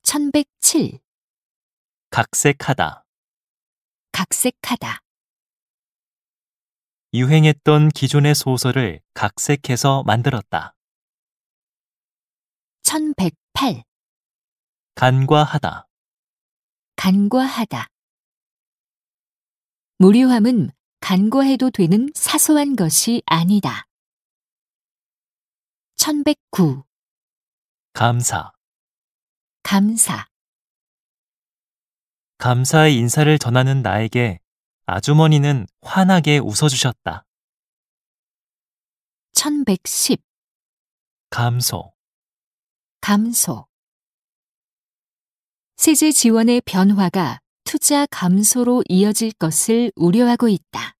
1107. 각색하다. 각색하다. 유행했던 기존의 소설을 각색해서 만들었다. 1108. 간과하다. 간과하다. 무료함은 간과해도 되는 사소한 것이 아니다. 1109. 감사. 감사. 감사의 인사를 전하는 나에게 아주머니는 환하게 웃어주셨다. 1110. 감소. 감소. 세제 지원의 변화가 투자 감소로 이어질 것을 우려하고 있다.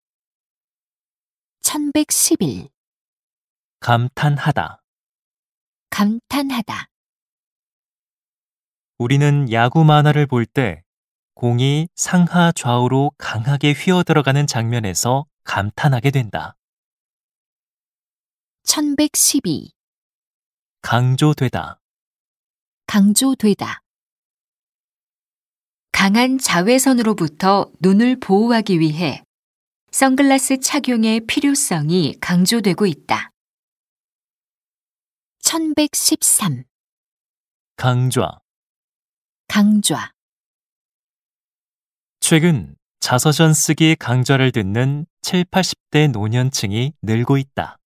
1111. 감탄하다. 감탄하다. 우리는 야구 만화를 볼 때 공이 상하 좌우로 강하게 휘어들어가는 장면에서 감탄하게 된다. 1112. 강조되다. 강조되다. 강한 자외선으로부터 눈을 보호하기 위해 선글라스 착용의 필요성이 강조되고 있다. 1113. 강좌. 강좌. 최근 자서전 쓰기 강좌를 듣는 7, 80대 노년층이 늘고 있다.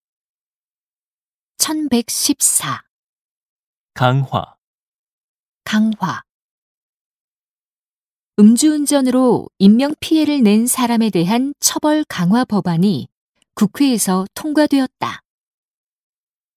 1114. 강화. 강화. 음주운전으로 인명피해를 낸 사람에 대한 처벌 강화 법안이 국회에서 통과되었다.